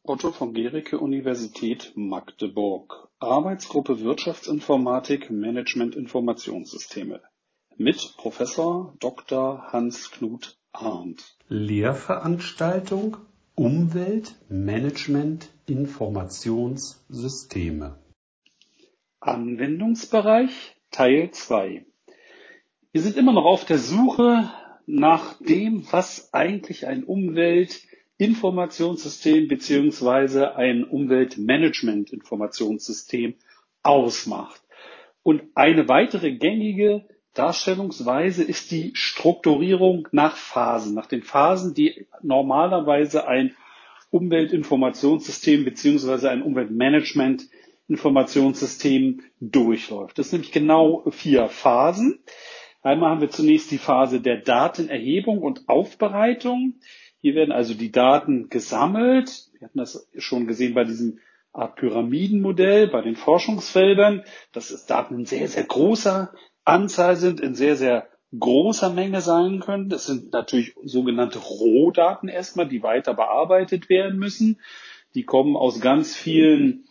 Otto von Guericke, Universität Magdeburg. Arbeitsgruppe Wirtschaftsinformatik, Management Informationssysteme mit Professor Dr. Hans-Knut Arndt. Lehrveranstaltung Umwelt, Management, Informationssysteme. Anwendungsbereich Teil 2. Wir sind immer noch auf der Suche nach dem, was eigentlich ein Umweltinformationssystem beziehungsweise ein Umweltmanagement-Informationssystem ausmacht. Und eine weitere gängige Darstellungsweise ist die Strukturierung nach Phasen, nach den Phasen, die normalerweise ein Umweltinformationssystem beziehungsweise ein Umweltmanagement-Informationssystem durchläuft. Das sind nämlich genau 4 Phasen. Einmal haben wir zunächst die Phase der Datenerhebung und Aufbereitung. Hier werden also die Daten gesammelt. Wir hatten das schon gesehen bei diesem Art Pyramidenmodell, bei den Forschungsfeldern, dass es Daten in sehr, sehr großer Anzahl sind, in sehr, sehr großer Menge sein können. Das sind natürlich sogenannte Rohdaten erstmal, die weiter bearbeitet werden müssen. Die kommen aus ganz vielen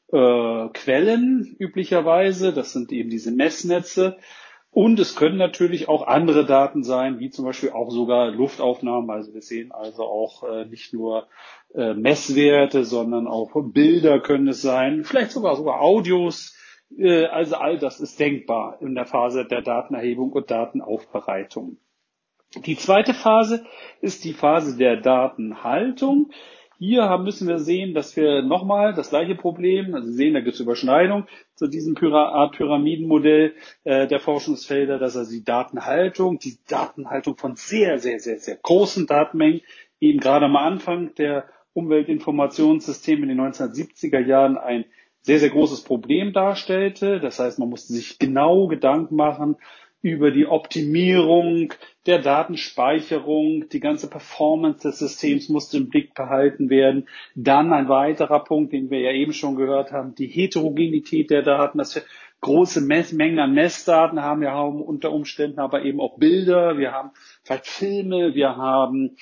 Quellen üblicherweise. Das sind eben diese Messnetze. Und es können natürlich auch andere Daten sein, wie zum Beispiel auch sogar Luftaufnahmen. Also wir sehen also auch nicht nur Messwerte, sondern auch Bilder können es sein, vielleicht sogar Audios. Also all das ist denkbar in der Phase der Datenerhebung und Datenaufbereitung. Die zweite Phase ist die Phase der Datenhaltung. Hier müssen wir sehen, dass wir nochmal das gleiche Problem, also Sie sehen, da gibt es Überschneidung zu diesem Art Pyramidenmodell der Forschungsfelder, dass also die Datenhaltung von sehr, sehr, sehr, sehr großen Datenmengen eben gerade am Anfang der Umweltinformationssysteme in den 1970er Jahren ein sehr, sehr großes Problem darstellte. Das heißt, man musste sich genau Gedanken machen über die Optimierung der Datenspeicherung, die ganze Performance des Systems musste im Blick behalten werden. Dann ein weiterer Punkt, den wir ja eben schon gehört haben, die Heterogenität der Daten, dass wir große Mengen an Messdaten haben. Wir haben unter Umständen aber eben auch Bilder, wir haben vielleicht Filme, wir haben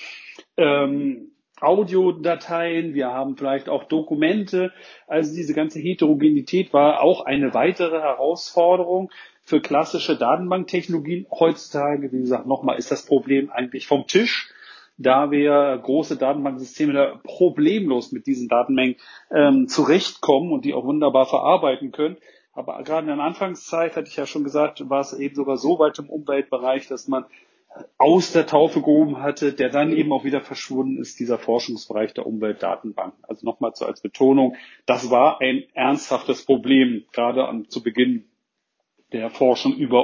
Audiodateien, wir haben vielleicht auch Dokumente. Also diese ganze Heterogenität war auch eine weitere Herausforderung für klassische Datenbanktechnologien. Heutzutage, wie gesagt, nochmal ist das Problem eigentlich vom Tisch, da wir große Datenbanksysteme da problemlos mit diesen Datenmengen zurechtkommen und die auch wunderbar verarbeiten können. Aber gerade in der Anfangszeit, hatte ich ja schon gesagt, war es eben sogar so weit im Umweltbereich, dass man aus der Taufe gehoben hatte, der dann eben auch wieder verschwunden ist, dieser Forschungsbereich der Umweltdatenbanken. Also nochmal so als Betonung, das war ein ernsthaftes Problem, gerade zu Beginn der Forschung über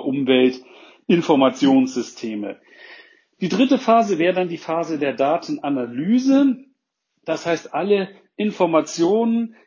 Umweltinformationssysteme. Die dritte Phase wäre dann die Phase der Datenanalyse. Das heißt, alle Informationen,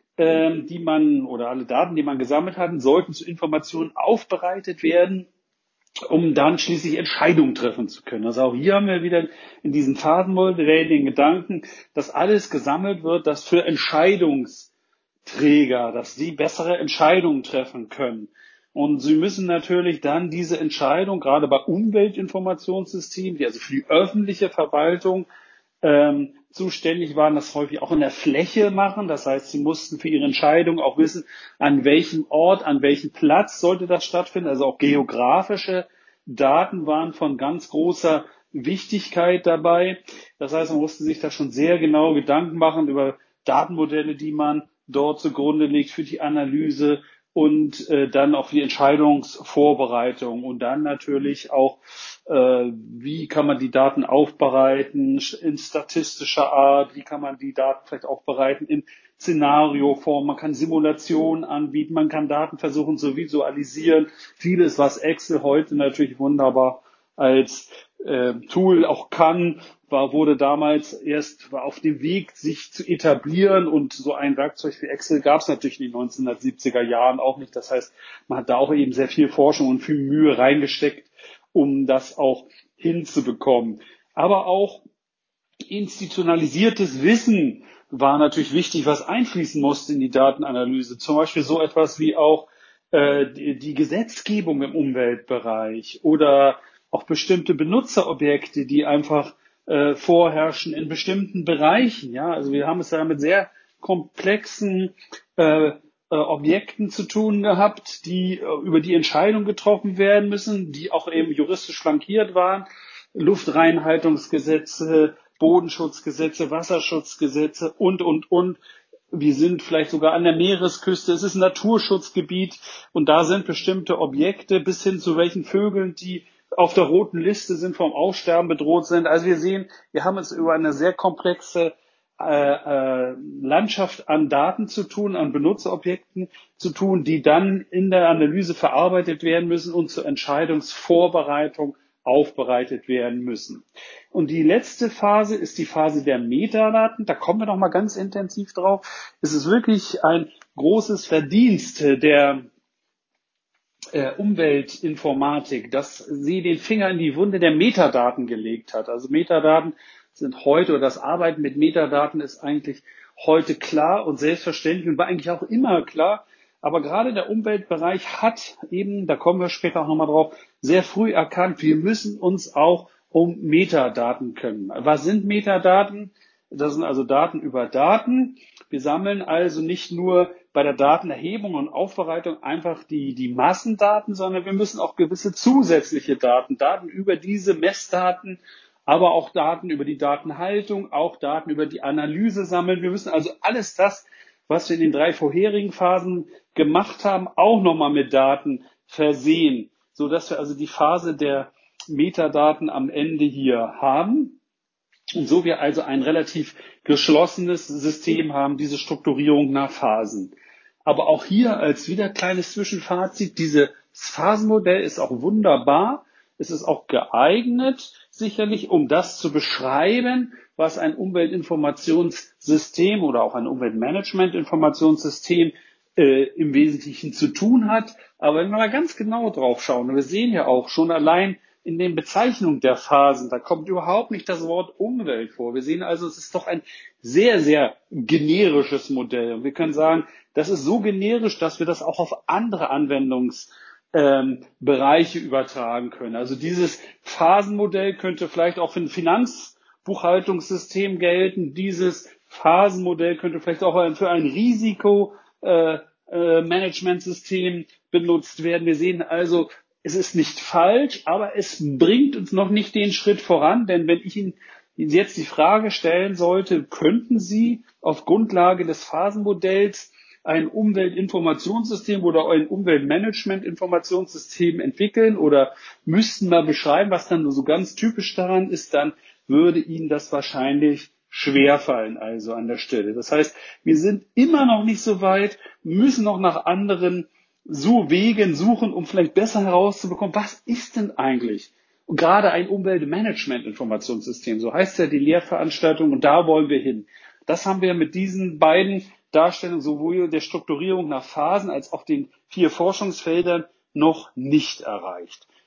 alle Daten, die man gesammelt hat, sollten zu Informationen aufbereitet werden, um dann schließlich Entscheidungen treffen zu können. Also auch hier haben wir wieder in diesem Phasenmodell den Gedanken, dass alles gesammelt wird, das für Entscheidungsträger, dass sie bessere Entscheidungen treffen können. Und sie müssen natürlich dann diese Entscheidung, gerade bei Umweltinformationssystemen, die also für die öffentliche Verwaltung zuständig waren, das häufig auch in der Fläche machen. Das heißt, sie mussten für ihre Entscheidung auch wissen, an welchem Ort, an welchem Platz sollte das stattfinden. Also auch geografische Daten waren von ganz großer Wichtigkeit dabei. Das heißt, man musste sich da schon sehr genau Gedanken machen über Datenmodelle, die man dort zugrunde legt für die Analyse und dann auch die Entscheidungsvorbereitung und dann natürlich auch, wie kann man die Daten aufbereiten in statistischer Art, wie kann man die Daten vielleicht aufbereiten in Szenarioform, man kann Simulationen anbieten, man kann Daten versuchen zu visualisieren, vieles, was Excel heute natürlich wunderbar als Tool auch kann, wurde damals war auf dem Weg, sich zu etablieren und so ein Werkzeug wie Excel gab es natürlich in den 1970er Jahren auch nicht. Das heißt, man hat da auch eben sehr viel Forschung und viel Mühe reingesteckt, um das auch hinzubekommen. Aber auch institutionalisiertes Wissen war natürlich wichtig, was einfließen musste in die Datenanalyse. Zum Beispiel so etwas wie auch die Gesetzgebung im Umweltbereich oder auch bestimmte Benutzerobjekte, die einfach vorherrschen in bestimmten Bereichen. Ja, also wir haben es da mit sehr komplexen Objekten zu tun gehabt, über die Entscheidungen getroffen werden müssen, die auch eben juristisch flankiert waren. Luftreinhaltungsgesetze, Bodenschutzgesetze, Wasserschutzgesetze und. Wir sind vielleicht sogar an der Meeresküste. Es ist ein Naturschutzgebiet und da sind bestimmte Objekte bis hin zu welchen Vögeln, die auf der roten Liste sind, vom Aussterben bedroht sind. Also wir sehen, wir haben es über eine sehr komplexe Landschaft an Daten zu tun, an Benutzerobjekten zu tun, die dann in der Analyse verarbeitet werden müssen und zur Entscheidungsvorbereitung aufbereitet werden müssen. Und die letzte Phase ist die Phase der Metadaten. Da kommen wir noch mal ganz intensiv drauf. Es ist wirklich ein großes Verdienst der Umweltinformatik, dass sie den Finger in die Wunde der Metadaten gelegt hat. Also Metadaten sind heute, oder das Arbeiten mit Metadaten ist eigentlich heute klar und selbstverständlich und war eigentlich auch immer klar. Aber gerade der Umweltbereich hat eben, da kommen wir später auch nochmal drauf, sehr früh erkannt, wir müssen uns auch um Metadaten kümmern. Was sind Metadaten? Das sind also Daten über Daten. Wir sammeln also nicht nur bei der Datenerhebung und Aufbereitung einfach die Massendaten, sondern wir müssen auch gewisse zusätzliche Daten über diese Messdaten, aber auch Daten über die Datenhaltung, auch Daten über die Analyse sammeln. Wir müssen also alles das, was wir in den 3 vorherigen Phasen gemacht haben, auch nochmal mit Daten versehen, sodass wir also die Phase der Metadaten am Ende hier haben. Und so wir also ein relativ geschlossenes System haben, diese Strukturierung nach Phasen. Aber auch hier als wieder kleines Zwischenfazit, dieses Phasenmodell ist auch wunderbar. Es ist auch geeignet, sicherlich, um das zu beschreiben, was ein Umweltinformationssystem oder auch ein Umweltmanagement-Informationssystem im Wesentlichen zu tun hat. Aber wenn wir mal ganz genau drauf schauen, und wir sehen ja auch schon allein in den Bezeichnungen der Phasen, da kommt überhaupt nicht das Wort Umwelt vor. Wir sehen also, es ist doch ein sehr, sehr generisches Modell. Und wir können sagen, das ist so generisch, dass wir das auch auf andere Anwendungsbereiche übertragen können. Also dieses Phasenmodell könnte vielleicht auch für ein Finanzbuchhaltungssystem gelten. Dieses Phasenmodell könnte vielleicht auch für ein Risikomanagementsystem benutzt werden. Wir sehen also, es ist nicht falsch, aber es bringt uns noch nicht den Schritt voran, denn wenn ich Ihnen jetzt die Frage stellen sollte, könnten Sie auf Grundlage des Phasenmodells ein Umweltinformationssystem oder ein Umweltmanagement-Informationssystem entwickeln oder müssten mal beschreiben, was dann so ganz typisch daran ist, dann würde Ihnen das wahrscheinlich schwerfallen, also an der Stelle. Das heißt, wir sind immer noch nicht so weit, müssen noch nach anderen Wegen suchen, um vielleicht besser herauszubekommen, was ist denn eigentlich und gerade ein Umweltmanagement-Informationssystem, so heißt ja die Lehrveranstaltung und da wollen wir hin. Das haben wir mit diesen beiden Darstellungen sowohl der Strukturierung nach Phasen als auch den 4 Forschungsfeldern noch nicht erreicht.